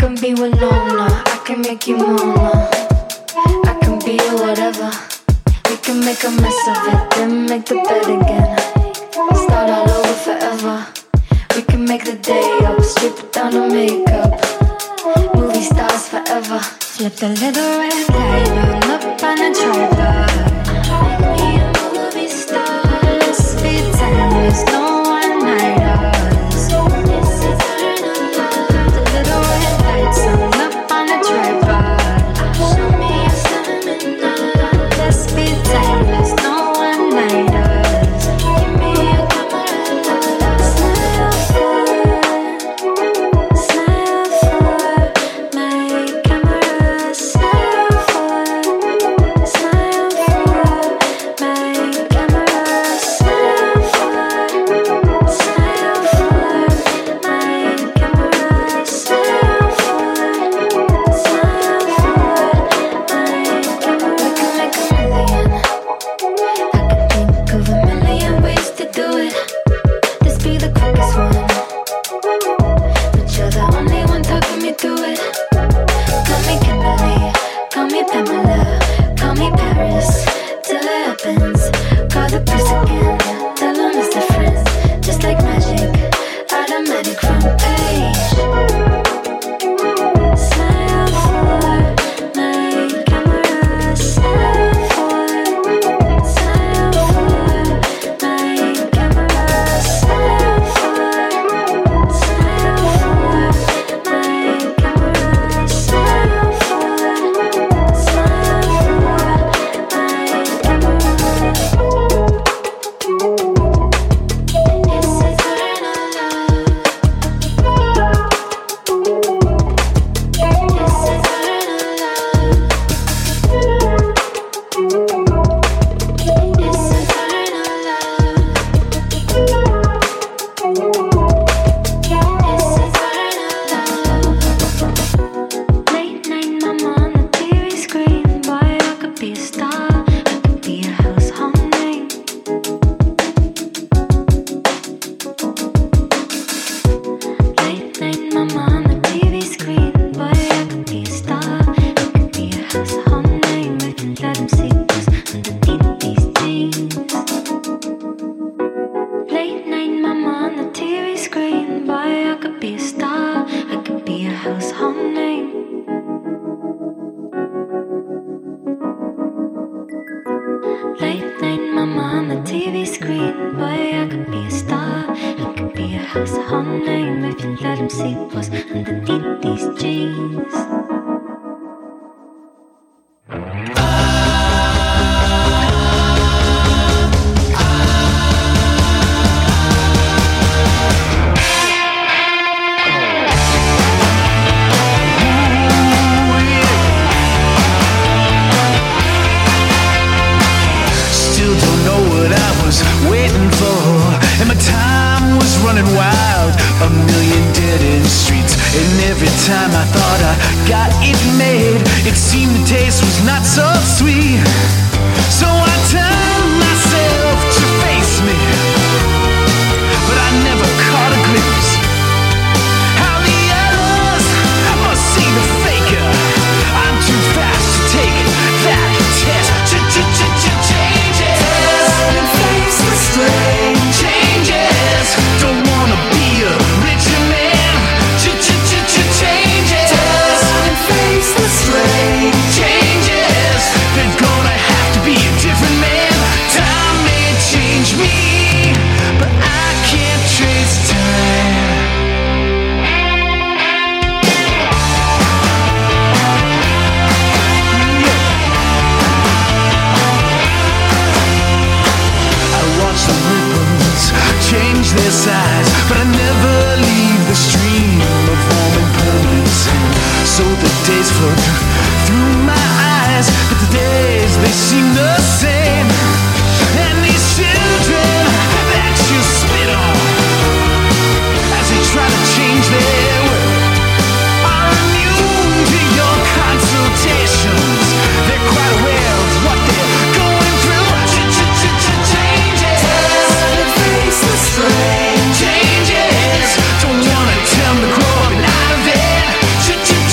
can be Winona, I can make you Mona. I can be whatever. We can make a mess of it, then make the bed again. Start all over forever. We can make the day up, strip it down to makeup. Movie stars forever. Flip the little red light on up on a tripod. Make me a movie star. Let's be timeless, no one-nighters. This is eternal love. The little red lights on up on a tripod. Show me your stamina. Let's be timeless, no one-nighters. Give me a camera love. Smile for my camera. Smile for my camera. Smile for my camera. Smile I can think of a million ways to do it. This be the quickest one, but you're the only one talking me through it. Call me Kimberly, call me Pamela, call me Paris, till it happens. Call the priest again, tell him it's different. Just like magic, automatic front page. Smile for my camera. Smile for my camera. Smile for my camera. Smile Changes, don't wanna tell me growing out of it.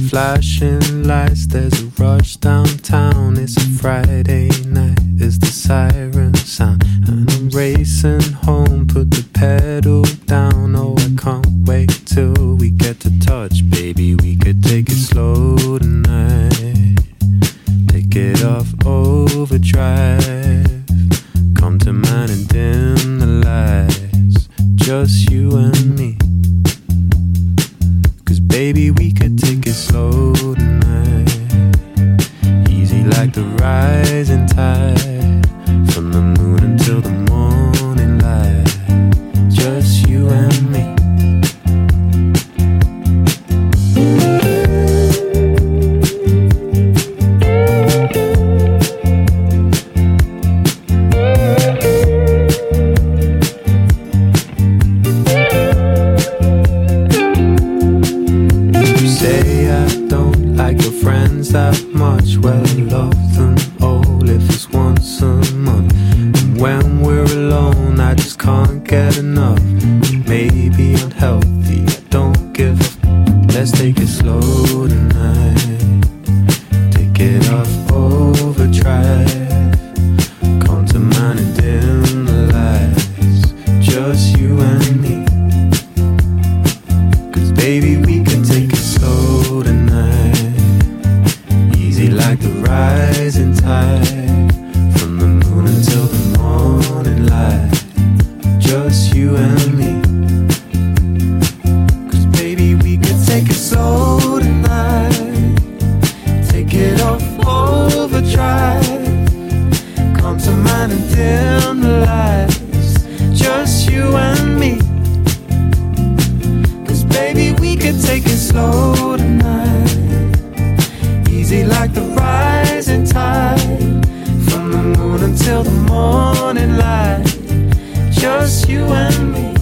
flashing lights, there's a rush downtown. It's a Friday night, it's the siren sound, and I'm racing home, put the pedal down. Oh, I can't wait till we get to touch, baby. We could take it slow tonight, take it off overdrive. Come to mine and dim the lights, just you and me. Cause baby, we could take it slow tonight, easy like the rising tide, from the moon until the morning light, just you and me. That much, well, I love them all if it's once a month. And when we're alone, I just can't get enough. Maybe unhealthy, I don't give a let's take it slow tonight, take it off overdrive. Come to mine and dim the lights, just you and me. Cause baby, we can take it slow tonight, like the rising tide, from the moon until the morning light, just you and me. Cause baby, we could take it slow tonight, take it off overdrive. Come to mine and dim the lights, just you and me. Cause baby, we could take it slow tonight, easy like the rising tide, from the moon until the morning light, just you and me.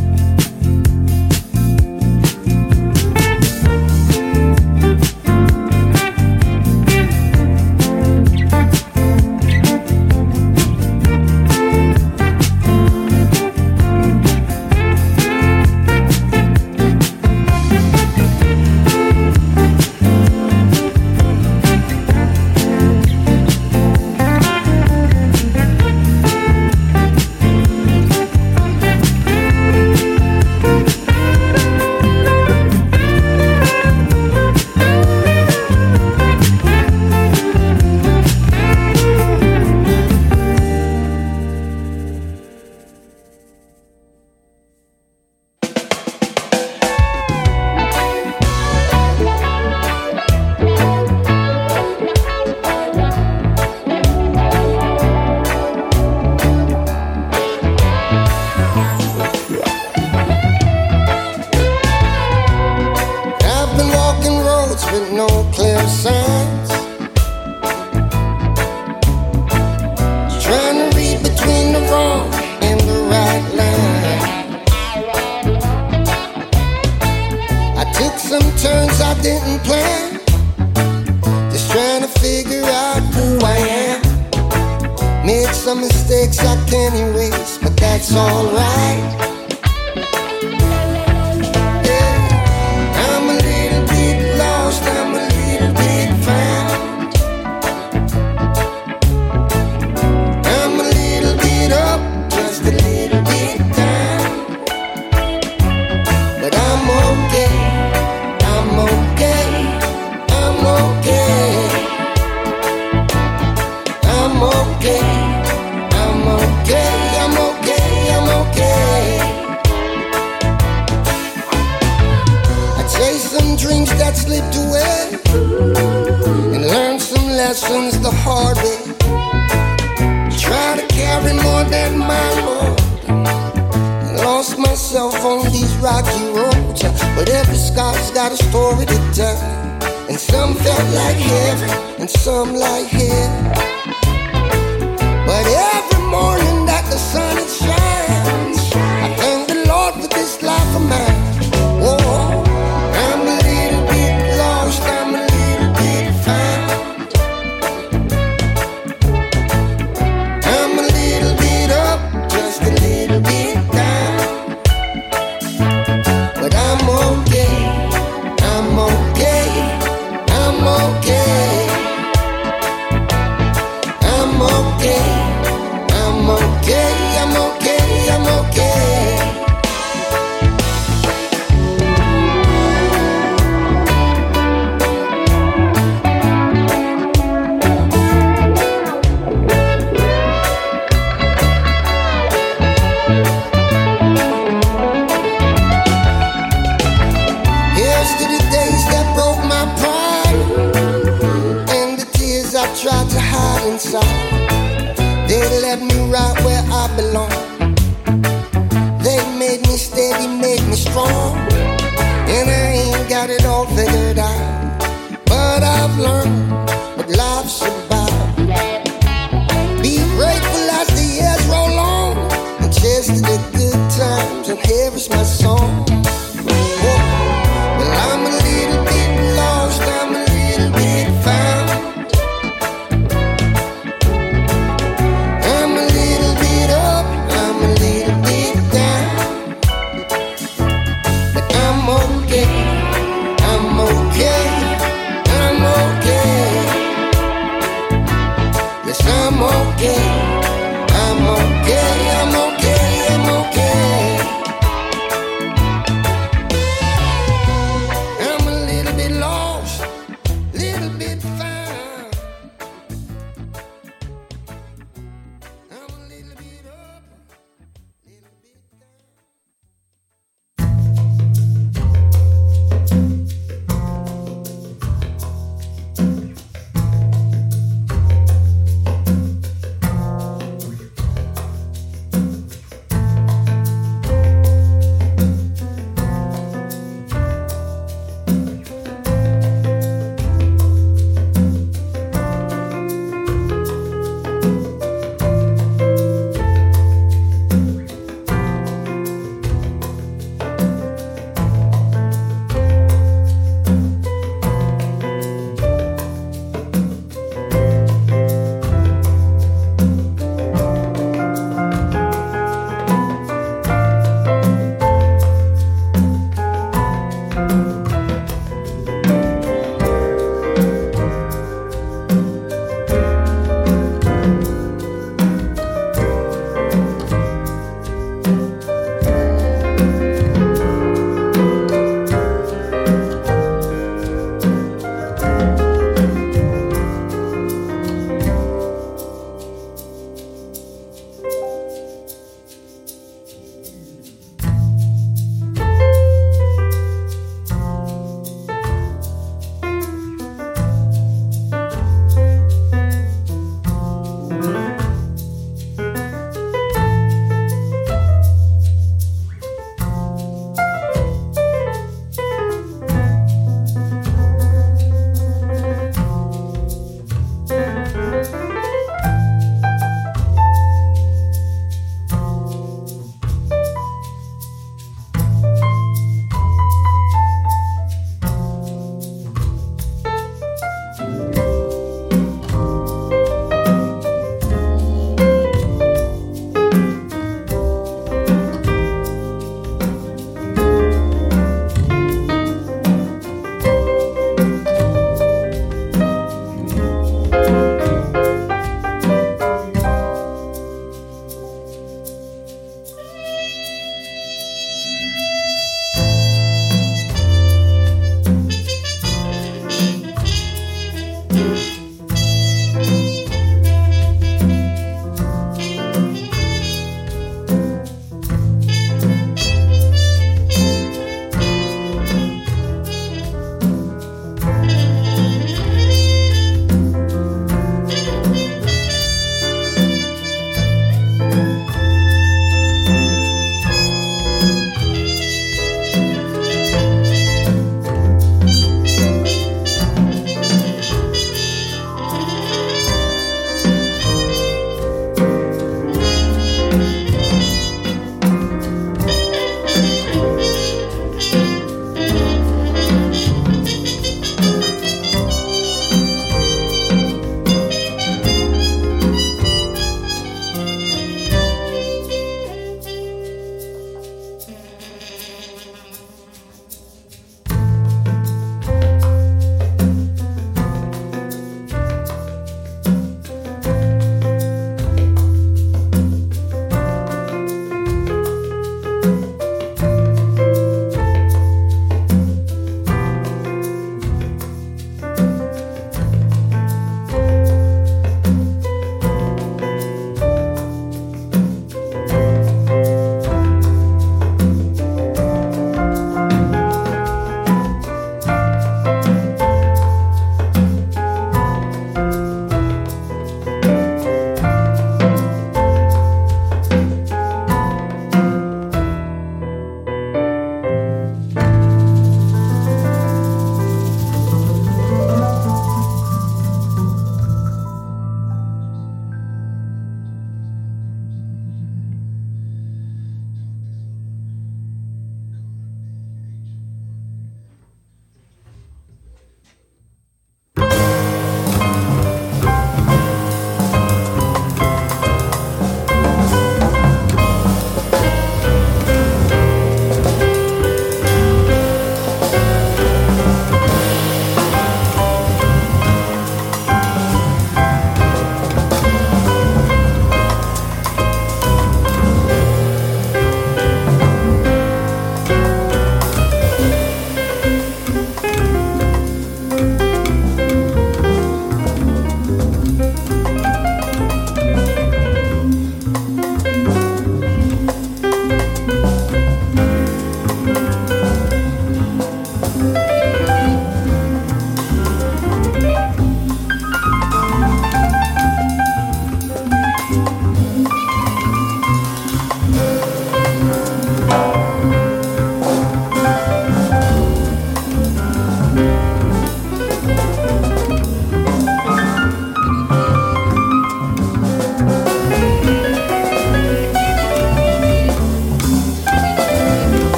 belong. They made me steady, made me strong. And I ain't got it all figured out, but I've learned what life's about. Be grateful as the years roll on, and chase the good times, and here is my song. Whoa. Well, I'm a little bit lost, I'm a little bit found. I'm a little bit up,